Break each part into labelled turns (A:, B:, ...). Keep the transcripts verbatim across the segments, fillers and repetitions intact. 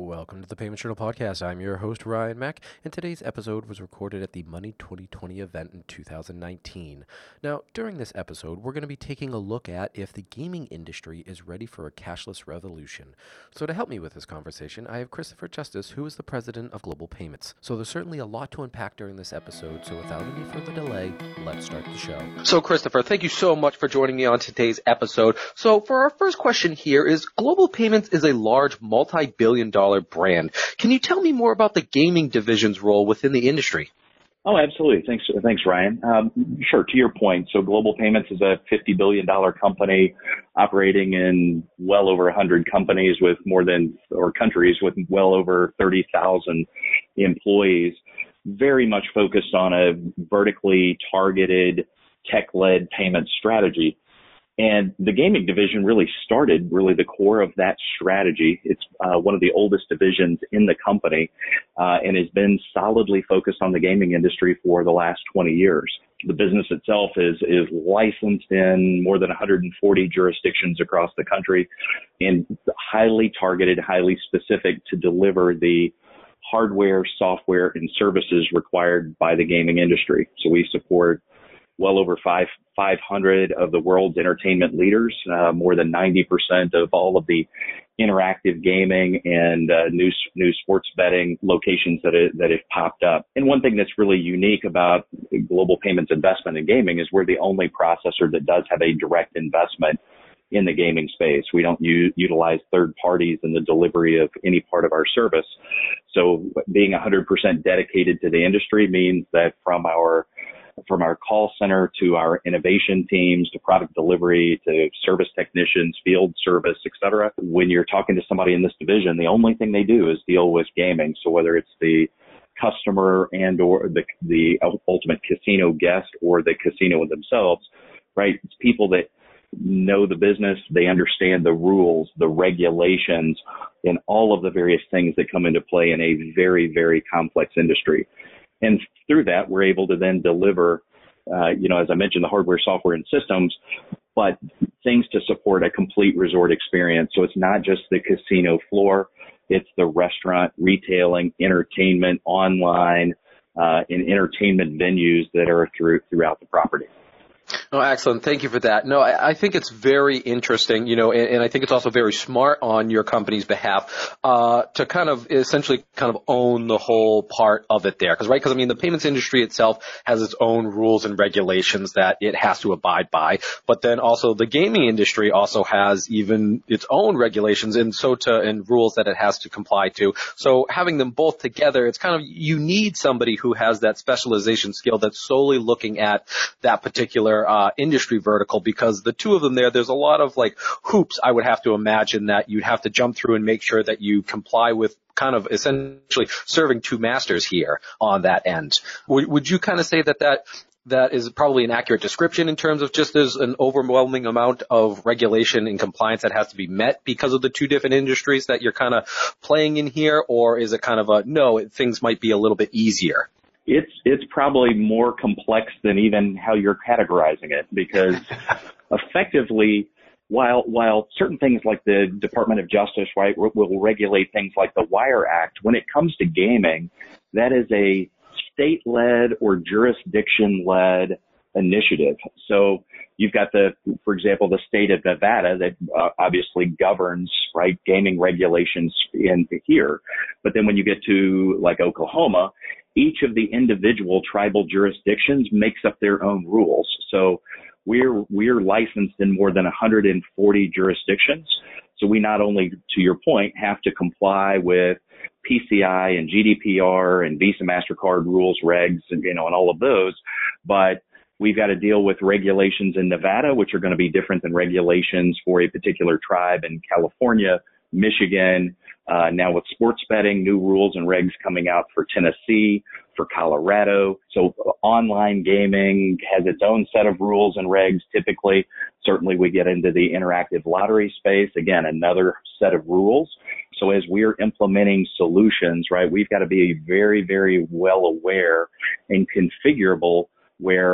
A: Welcome to the Payment Journal Podcast. I'm your host, Ryan Mack, and today's episode was recorded at the Money twenty twenty event in two thousand nineteen. Now, during this episode, we're going to be taking a look at if the gaming industry is ready for a cashless revolution. So to help me with this conversation, I have Christopher Justice, who is the president of Global Payments. So there's certainly a lot to unpack during this episode, so without any further delay, let's start the show. So Christopher, thank you so much for joining me on today's episode. So for our first question here is, Global Payments is a large multi-billion dollar brand. Can you tell me more about the gaming division's role within the industry?
B: Oh, absolutely. Thanks, thanks, Ryan. Um, sure. To your point, so Global Payments is a fifty billion dollars company operating in well over one hundred companies with more than, or countries with well over thirty thousand employees. Very much focused on a vertically targeted, tech-led payment strategy. And the gaming division really started really the core of that strategy. It's uh, one of the oldest divisions in the company uh, and has been solidly focused on the gaming industry for the last twenty years. The business itself is is licensed in more than one hundred forty jurisdictions across the country and highly targeted, highly specific to deliver the hardware, software, and services required by the gaming industry. So we support well over five, 500 of the world's entertainment leaders, uh, more than ninety percent of all of the interactive gaming and uh, new new sports betting locations that it, that have popped up. And one thing that's really unique about Global Payments investment in gaming is we're the only processor that does have a direct investment in the gaming space. We don't u- utilize third parties in the delivery of any part of our service. So being one hundred percent dedicated to the industry means that from our from our call center to our innovation teams to product delivery to service technicians, field service, et cetera. When you're talking to somebody in this division, the only thing they do is deal with gaming. So whether it's the customer and or the, the ultimate casino guest or the casino themselves, right? It's people that know the business. They understand the rules, the regulations, and all of the various things that come into play in a very, very complex industry. And through that, we're able to then deliver, uh, you know, as I mentioned, the hardware, software, and systems, but things to support a complete resort experience. So it's not just the casino floor. It's the restaurant, retailing, entertainment, online, uh, and entertainment venues that are through, throughout the property.
A: Oh, excellent. Thank you for that. No, I, I think it's very interesting, you know, and, and I think it's also very smart on your company's behalf uh, to kind of essentially kind of own the whole part of it there. Because, right, because, I mean, the payments industry itself has its own rules and regulations that it has to abide by. But then also the gaming industry also has even its own regulations and so to and rules that it has to comply to. So having them both together, it's kind of, you need somebody who has that specialization skill that's solely looking at that particular Uh, industry vertical, because the two of them there, there's a lot of like hoops I would have to imagine that you'd have to jump through and make sure that you comply with kind of essentially serving two masters here on that end. Would, would you kind of say that that that is probably an accurate description in terms of just there's an overwhelming amount of regulation and compliance that has to be met because of the two different industries that you're kind of playing in here, or is it kind of a no, things might be a little bit easier?
B: It's it's probably more complex than even how you're categorizing it, because effectively, while while certain things like the Department of Justice, right, will, will regulate things like the Wire Act, when it comes to gaming, that is a state-led or jurisdiction-led initiative. So you've got the, for example, the state of Nevada that uh, obviously governs, right, gaming regulations in here. But then when you get to like Oklahoma, each of the individual tribal jurisdictions makes up their own rules. So we're, we're licensed in more than one hundred forty jurisdictions. So we not only, to your point, have to comply with P C I and G D P R and Visa, MasterCard rules, regs, and, you know, and all of those, but we've got to deal with regulations in Nevada, which are going to be different than regulations for a particular tribe in California, Michigan. Uh, now with sports betting, new rules and regs coming out for Tennessee, for Colorado. So uh, online gaming has its own set of rules and regs typically. Certainly we get into the interactive lottery space. Again, another set of rules. So as we're implementing solutions, right, we've got to be very, very well aware and configurable where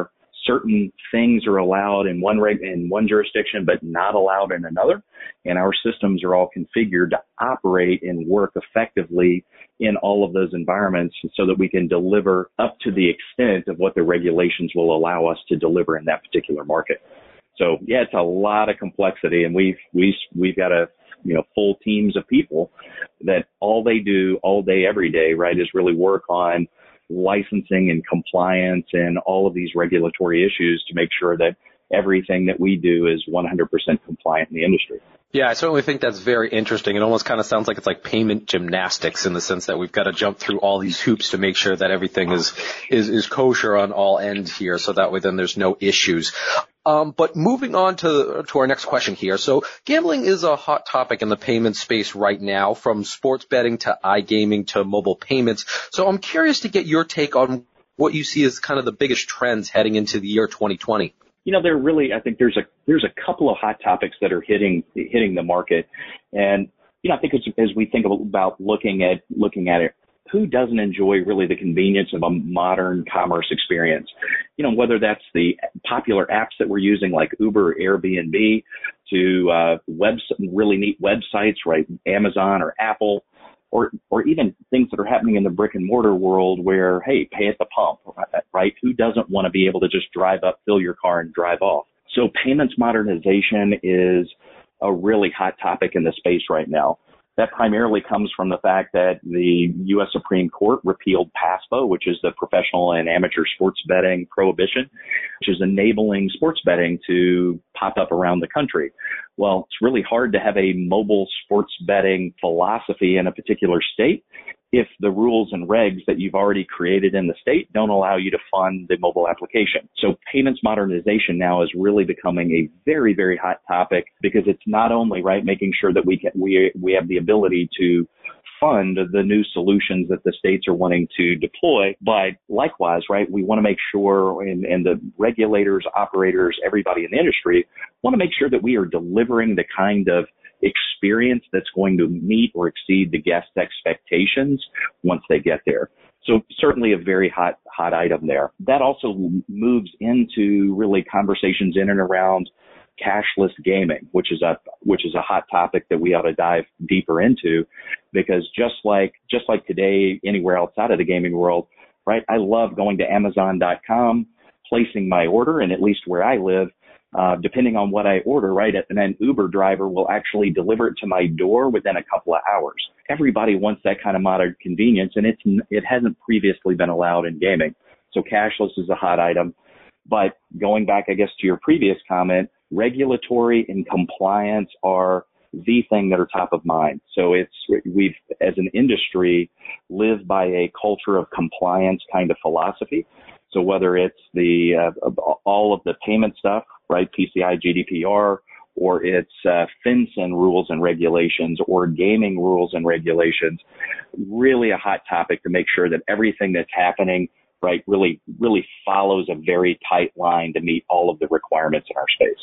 B: certain things are allowed in one reg- in one jurisdiction, but not allowed in another. And our systems are all configured to operate and work effectively in all of those environments so that we can deliver up to the extent of what the regulations will allow us to deliver in that particular market. So yeah, it's a lot of complexity, and we've, we've, we've got a, you know, full teams of people that all they do all day, every day, right, is really work on licensing and compliance and all of these regulatory issues to make sure that everything that we do is one hundred percent compliant in the industry.
A: Yeah, I certainly think that's very interesting. It almost kind of sounds like it's like payment gymnastics in the sense that we've got to jump through all these hoops to make sure that everything is, is, is kosher on all ends here. So that way then there's no issues. Um, but moving on to, to our next question here. So gambling is a hot topic in the payment space right now, from sports betting to iGaming to mobile payments. So I'm curious to get your take on what you see as kind of the biggest trends heading into the year twenty twenty.
B: You know, there really, I think there's a, there's a couple of hot topics that are hitting, hitting the market. And, you know, I think as, as we think about looking at, looking at it, who doesn't enjoy really the convenience of a modern commerce experience? You know, whether that's the popular apps that we're using like Uber or Airbnb, to uh, web, really neat websites, right? Amazon or Apple, or, or even things that are happening in the brick and mortar world where, hey, pay at the pump, right? Who doesn't want to be able to just drive up, fill your car and drive off? So payments modernization is a really hot topic in the space right now. That primarily comes from the fact that the U S Supreme Court repealed PASPA, which is the professional and amateur sports betting prohibition, which is enabling sports betting to pop up around the country. Well, it's really hard to have a mobile sports betting philosophy in a particular state if the rules and regs that you've already created in the state don't allow you to fund the mobile application. So payments modernization now is really becoming a very, very hot topic, because it's not only, right, making sure that we can, we, we have the ability to fund the new solutions that the states are wanting to deploy, but likewise, right, we want to make sure, and, and the regulators, operators, everybody in the industry want to make sure that we are delivering the kind of experience that's going to meet or exceed the guest expectations once they get there. So certainly a very hot, hot item there. That also moves into really conversations in and around cashless gaming, which is a, which is a hot topic that we ought to dive deeper into, because just like, just like today, anywhere outside of the gaming world, right? I love going to Amazon dot com, placing my order, and at least where I live, Uh, depending on what I order, right, and an Uber driver will actually deliver it to my door within a couple of hours. Everybody wants that kind of modern convenience, and it's, it hasn't previously been allowed in gaming. So cashless is a hot item. But going back, I guess, to your previous comment, regulatory and compliance are the thing that are top of mind. So it's, we've, as an industry, live by a culture of compliance kind of philosophy. So whether it's the, uh, all of the payment stuff, right, P C I, G D P R, or it's uh, FinCEN rules and regulations, or gaming rules and regulations, really a hot topic to make sure that everything that's happening, right, really, really follows a very tight line to meet all of the requirements in our space.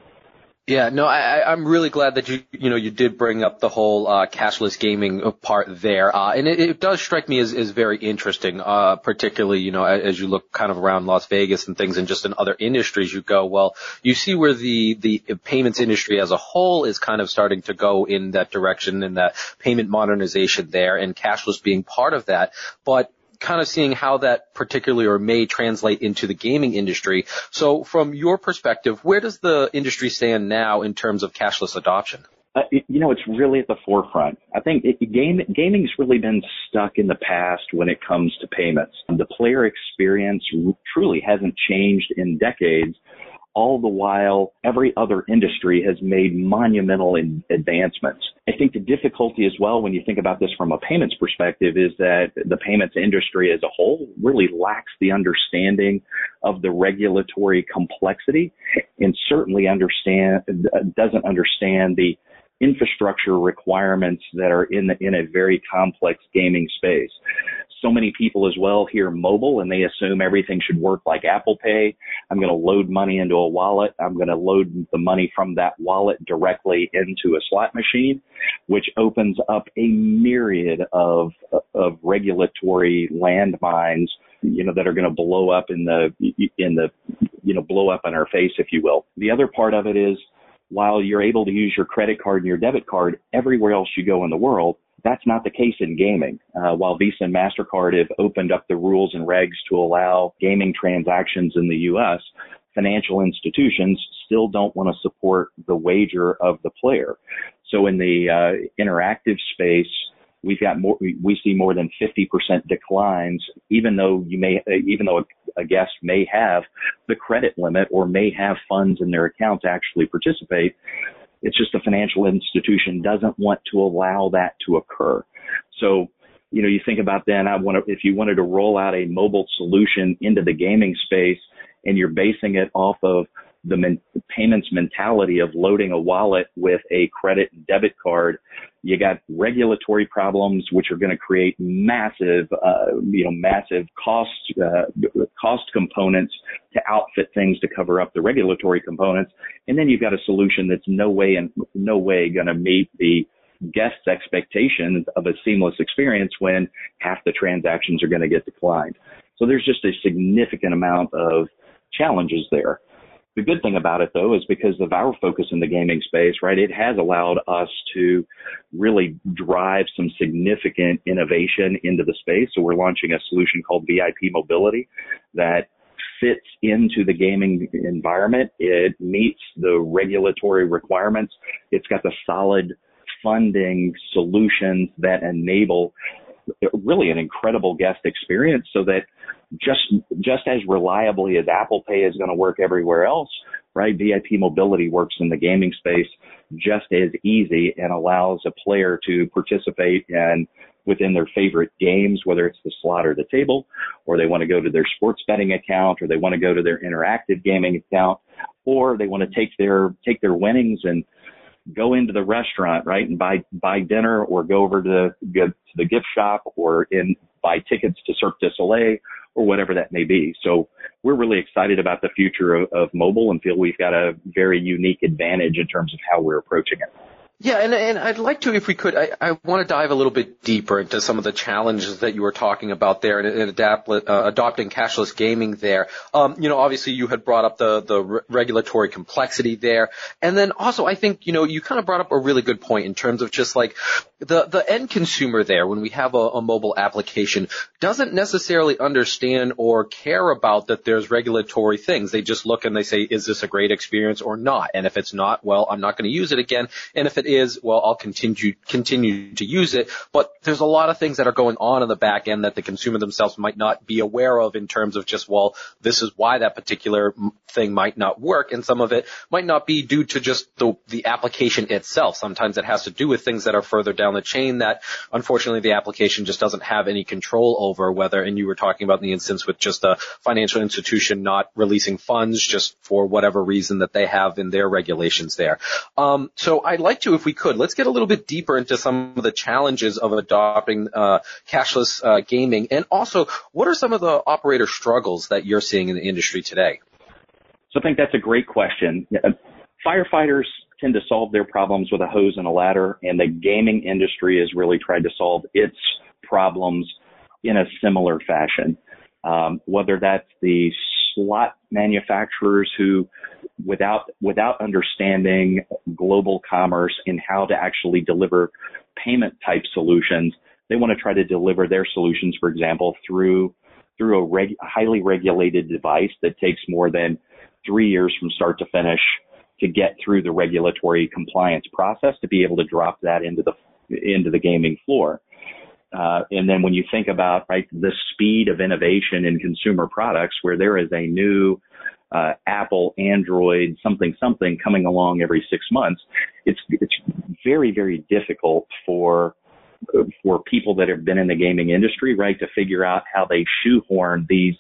A: Yeah, no, I, I'm really glad that you, you know, you did bring up the whole uh, cashless gaming part there, uh, and it, it does strike me as, as very interesting, uh, particularly, you know, as you look kind of around Las Vegas and things, and just in other industries, you go, well, you see where the the payments industry as a whole is kind of starting to go in that direction, and that payment modernization there, and cashless being part of that, but kind of seeing how that particularly or may translate into the gaming industry. So from your perspective, where does the industry stand now in terms of cashless adoption?
B: Uh, it, you know, it's really at the forefront. I think it, game, gaming's really been stuck in the past when it comes to payments. The player experience truly hasn't changed in decades. All the while, every other industry has made monumental in advancements. I think the difficulty as well, when you think about this from a payments perspective, is that the payments industry as a whole really lacks the understanding of the regulatory complexity, and certainly understand doesn't understand the infrastructure requirements that are in the, in a very complex gaming space. So many people as well hear mobile and they assume everything should work like Apple Pay. I'm going to load money into a wallet. I'm going to load the money from that wallet directly into a slot machine, which opens up a myriad of, of regulatory landmines, you know, that are going to blow up in the, in the you know, blow up in our face, if you will. The other part of it is, while you're able to use your credit card and your debit card everywhere else you go in the world, that's not the case in gaming. Uh, while Visa and MasterCard have opened up the rules and regs to allow gaming transactions in the U S, financial institutions still don't want to support the wager of the player. So in the uh, interactive space, we've got more, we see more than fifty percent declines, even though you may, even though a, a guest may have the credit limit or may have funds in their account to actually participate. It's just the financial institution doesn't want to allow that to occur. So, you know, you think about then, I want to, if you wanted to roll out a mobile solution into the gaming space and you're basing it off of the men, payments mentality of loading a wallet with a credit and debit card, you got regulatory problems, which are going to create massive, uh, you know, massive cost, uh, cost components to outfit things to cover up the regulatory components. And then you've got a solution that's no way and no way going to meet the guest's expectations of a seamless experience when half the transactions are going to get declined. So there's just a significant amount of challenges there. The good thing about it, though, is because of our focus in the gaming space, right, it has allowed us to really drive some significant innovation into the space. So we're launching a solution called V I P Mobility that fits into the gaming environment. It meets the regulatory requirements. It's got the solid funding solutions that enable really an incredible guest experience, so that just just as reliably as Apple Pay is going to work everywhere else, right? V I P Mobility works in the gaming space just as easy and allows a player to participate in within their favorite games, whether it's the slot or the table, or they want to go to their sports betting account, or they want to go to their interactive gaming account, or they want to take their take their winnings and go into the restaurant, right, and buy buy dinner, or go over to, go to the gift shop, or in buy tickets to Cirque du Soleil, or whatever that may be. So we're really excited about the future of, of mobile and feel we've got a very unique advantage in terms of how we're approaching it.
A: Yeah, and, and I'd like to, if we could, I, I want to dive a little bit deeper into some of the challenges that you were talking about there and, and adapt, uh, adopting cashless gaming there. Um, you know, obviously you had brought up the, the re- regulatory complexity there. And then also I think, you know, you kind of brought up a really good point in terms of just like the, the end consumer there when we have a, a mobile application doesn't necessarily understand or care about that there's regulatory things. They just look and they say, is this a great experience or not? And if it's not, well, I'm not going to use it again. And if it is, well, I'll continue continue to use it. But there's a lot of things that are going on in the back end that the consumer themselves might not be aware of in terms of just, well, this is why that particular thing might not work. And some of it might not be due to just the, the application itself. Sometimes it has to do with things that are further down the chain that, unfortunately, the application just doesn't have any control over, whether, and you were talking about in the instance with just a financial institution not releasing funds just for whatever reason that they have in their regulations there. Um, so I'd like to, if we could, let's get a little bit deeper into some of the challenges of adopting uh, cashless uh, gaming, and also what are some of the operator struggles that you're seeing in the industry today?
B: So I think that's a great question. Firefighters tend to solve their problems with a hose and a ladder, and the gaming industry has really tried to solve its problems in a similar fashion. Um, whether that's the slot manufacturers who, without without understanding global commerce and how to actually deliver payment type solutions, they want to try to deliver their solutions, for example, through through a, reg, a highly regulated device that takes more than three years from start to finish to get through the regulatory compliance process to be able to drop that into the into the gaming floor. Uh, and then when you think about, right, the speed of innovation in consumer products, where there is a new uh, Apple, Android, something, something coming along every six months, it's it's very, very difficult for for people that have been in the gaming industry, right, to figure out how they shoehorn these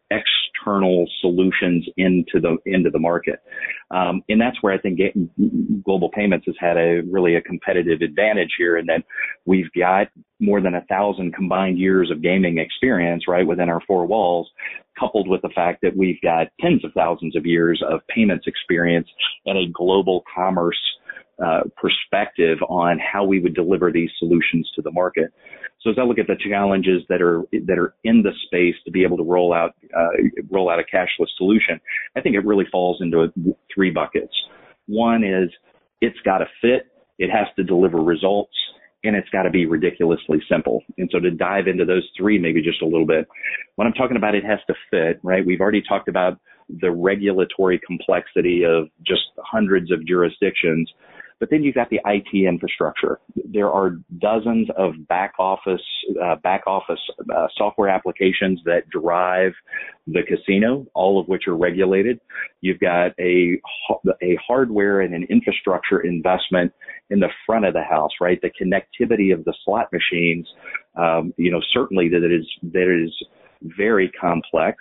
B: external solutions into the into the market, um, and that's where I think Global Payments has had a really a competitive advantage here, in that we've got more than a thousand combined years of gaming experience right within our four walls, coupled with the fact that we've got tens of thousands of years of payments experience and a global commerce uh, perspective on how we would deliver these solutions to the market. So as I look at the challenges that are that are in the space to be able to roll out uh, roll out a cashless solution, I think it really falls into three buckets. One is it's got to fit, it has to deliver results, and it's got to be ridiculously simple. And so to dive into those three maybe just a little bit, when I'm talking about it has to fit, right? We've already talked about the regulatory complexity of just hundreds of jurisdictions. But then you've got the I T infrastructure. There are dozens of back office, uh, back office uh, software applications that drive the casino, all of which are regulated. You've got a, a hardware and an infrastructure investment in the front of the house, right? The connectivity of the slot machines, um, you know, certainly that it is, that it is very complex.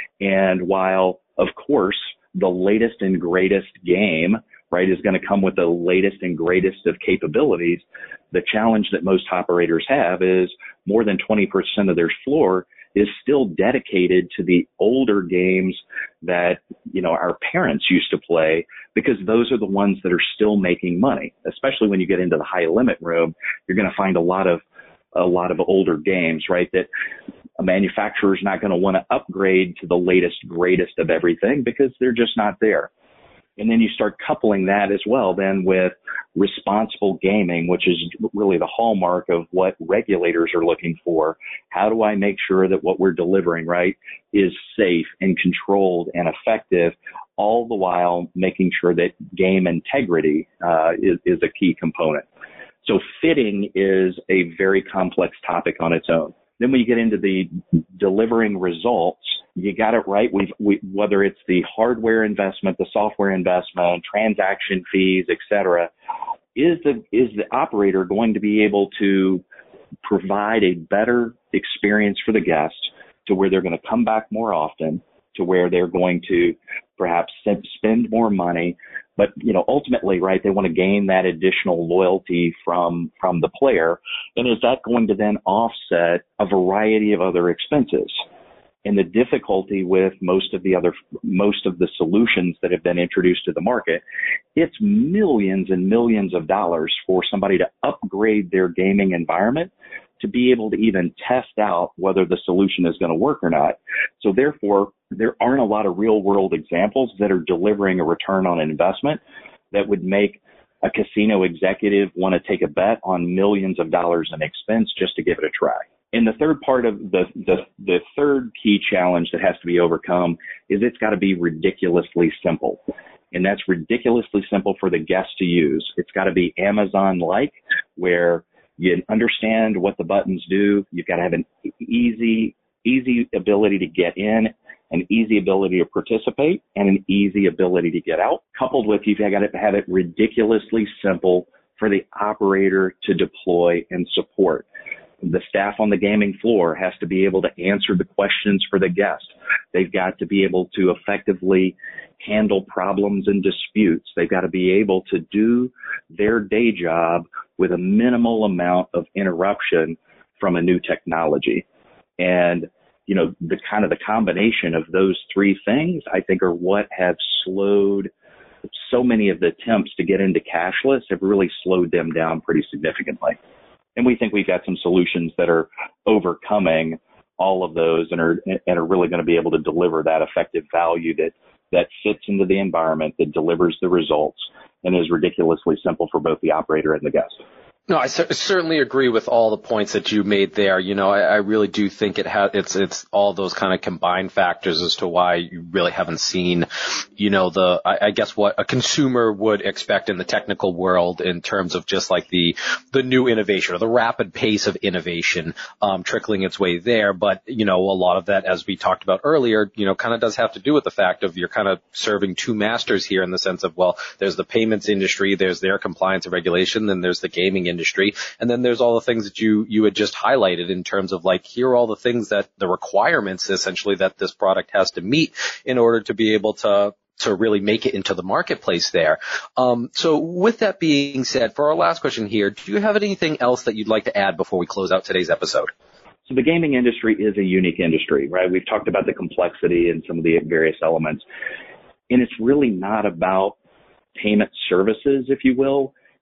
B: And while, of course, the latest and greatest game, right, is going to come with the latest and greatest of capabilities, the challenge that most operators have is more than twenty percent of their floor is still dedicated to the older games that, you know, our parents used to play, because those are the ones that are still making money. Especially when you get into the high limit room, you're going to find a lot of a lot of older games, right, that a manufacturer is not going to want to upgrade to the latest, greatest of everything because they're just not there. And then you start coupling that as well then with responsible gaming, which is really the hallmark of what regulators are looking for. How do I make sure that what we're delivering, right, is safe and controlled and effective, all the while making sure that game integrity uh, is, is a key component. So fitting is a very complex topic on its own. Then when you get into the delivering results, you got it right. We've, we, whether it's the hardware investment, the software investment, transaction fees, et cetera, is the, is the operator going to be able to provide a better experience for the guest to where they're going to come back more often, to where they're going to perhaps spend more money, but, you know, ultimately, right, they want to gain that additional loyalty from, from the player. And is that going to then offset a variety of other expenses? And the difficulty with most of the other, most of the solutions that have been introduced to the market, it's millions and millions of dollars for somebody to upgrade their gaming environment to be able to even test out whether the solution is going to work or not. So therefore, there aren't a lot of real world examples that are delivering a return on investment that would make a casino executive want to take a bet on millions of dollars in expense just to give it a try. And the third part of the, the, the third key challenge that has to be overcome is it's got to be ridiculously simple. And that's ridiculously simple for the guest to use. It's got to be Amazon-like, where you understand what the buttons do. You've got to have an easy, easy ability to get in, an easy ability to participate, and an easy ability to get out. Coupled with, you've got to have it ridiculously simple for the operator to deploy and support. The staff on the gaming floor has to be able to answer the questions for the guest. They've got to be able to effectively handle problems and disputes. They've got to be able to do their day job with a minimal amount of interruption from a new technology. And, you know, the kind of the combination of those three things, I think, are what have slowed so many of the attempts to get into cashless, have really slowed them down pretty significantly. And we think we've got some solutions that are overcoming all of those and are and are really going to be able to deliver that effective value that that fits into the environment, that delivers the results, and is ridiculously simple for both the operator and the guest.
A: No, I cer- certainly agree with all the points that you made there. You know, I, I really do think it has, it's, it's all those kind of combined factors as to why you really haven't seen, you know, the, I, I guess what a consumer would expect in the technical world in terms of just like the, the new innovation or the rapid pace of innovation, um, trickling its way there. But, you know, a lot of that, as we talked about earlier, you know, kind of does have to do with the fact of you're kind of serving two masters here in the sense of, well, there's the payments industry, there's their compliance and regulation, then there's the gaming industry. industry. And then there's all the things that you, you had just highlighted in terms of like, here are all the things that the requirements essentially that this product has to meet in order to be able to, to really make it into the marketplace there. Um, so with that being said, for our last question here, do you have anything else that you'd like to add before we close out today's episode?
B: So the gaming industry is a unique industry, right? We've talked about the complexity and some of the various elements. And it's really not about payment services, if you will.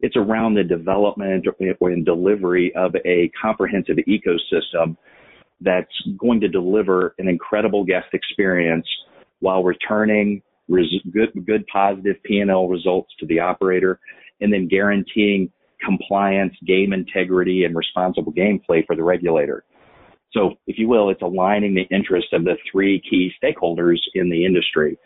B: It's around the development and delivery of a comprehensive ecosystem that's going to deliver an incredible guest experience while returning res- good, good positive P and L results to the operator, and then guaranteeing compliance, game integrity, and responsible gameplay for the regulator. So, if you will, it's aligning the interests of the three key stakeholders in the industry.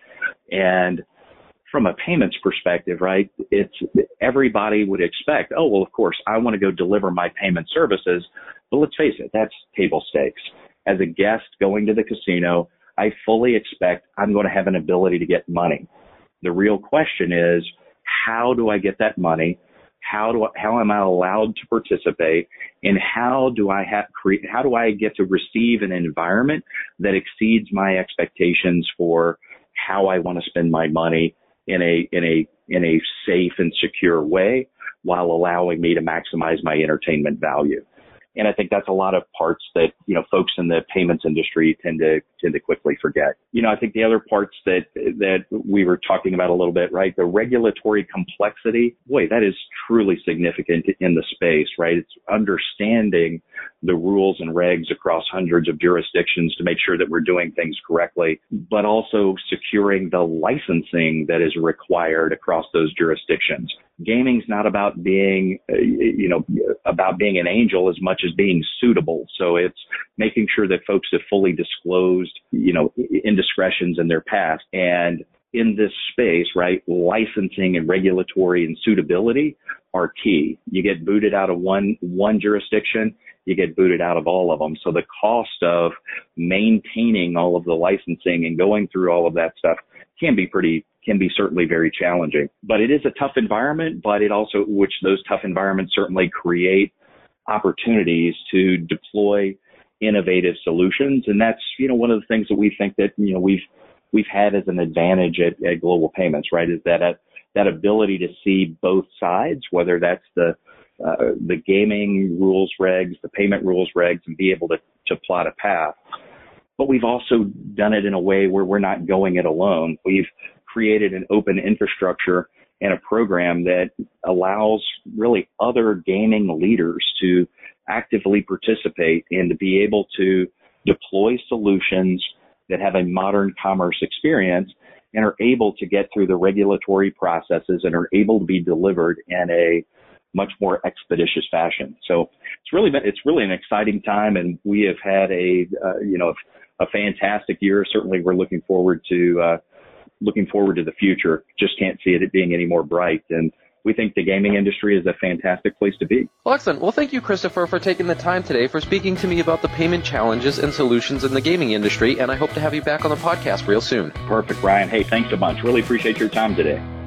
B: And from a payments perspective, right, it's everybody would expect, oh, well, of course, I want to go deliver my payment services. But let's face it, that's table stakes. As a guest going to the casino, I fully expect I'm going to have an ability to get money. The real question is, how do I get that money? How do I, how am I allowed to participate? And how do I have create, how do I get to receive an environment that exceeds my expectations for how I want to spend my money in a, in a, in a safe and secure way while allowing me to maximize my entertainment value? And I think that's a lot of parts that, you know, folks in the payments industry tend to, tend to quickly forget. You know, I think the other parts that, that we were talking about a little bit, right? The regulatory complexity, boy, that is truly significant in the space, right? It's understanding the rules and regs across hundreds of jurisdictions to make sure that we're doing things correctly, but also securing the licensing that is required across those jurisdictions. Gaming's not about being, uh, you know, about being an angel as much as being suitable. So it's making sure that folks have fully disclosed, you know, indiscretions in their past. And in this space, right, licensing and regulatory and suitability are key. You get booted out of one, one jurisdiction, you get booted out of all of them. So the cost of maintaining all of the licensing and going through all of that stuff can be pretty, can be certainly very challenging. But it is a tough environment, but it also, which those tough environments certainly create opportunities to deploy innovative solutions. And that's, you know, one of the things that we think that, you know, we've, we've had as an advantage at, at Global Payments, right, is that, uh, that ability to see both sides, whether that's the, uh, the gaming rules regs, the payment rules regs, and be able to, to plot a path. But we've also done it in a way where we're not going it alone. We've created an open infrastructure and a program that allows really other gaming leaders to actively participate and to be able to deploy solutions that have a modern commerce experience and are able to get through the regulatory processes and are able to be delivered in a much more expeditious fashion. So it's really been, it's really an exciting time, and we have had a, uh, you know, a fantastic year. Certainly we're looking forward to, uh, looking forward to the future. Just can't see it being any more bright. And we think the gaming industry is a fantastic place to be.
A: Well, excellent. Well, thank you, Christopher, for taking the time today for speaking to me about the payment challenges and solutions in the gaming industry. And I hope to have you back on the podcast real soon.
B: Perfect, Ryan. Hey, thanks a bunch. Really appreciate your time today.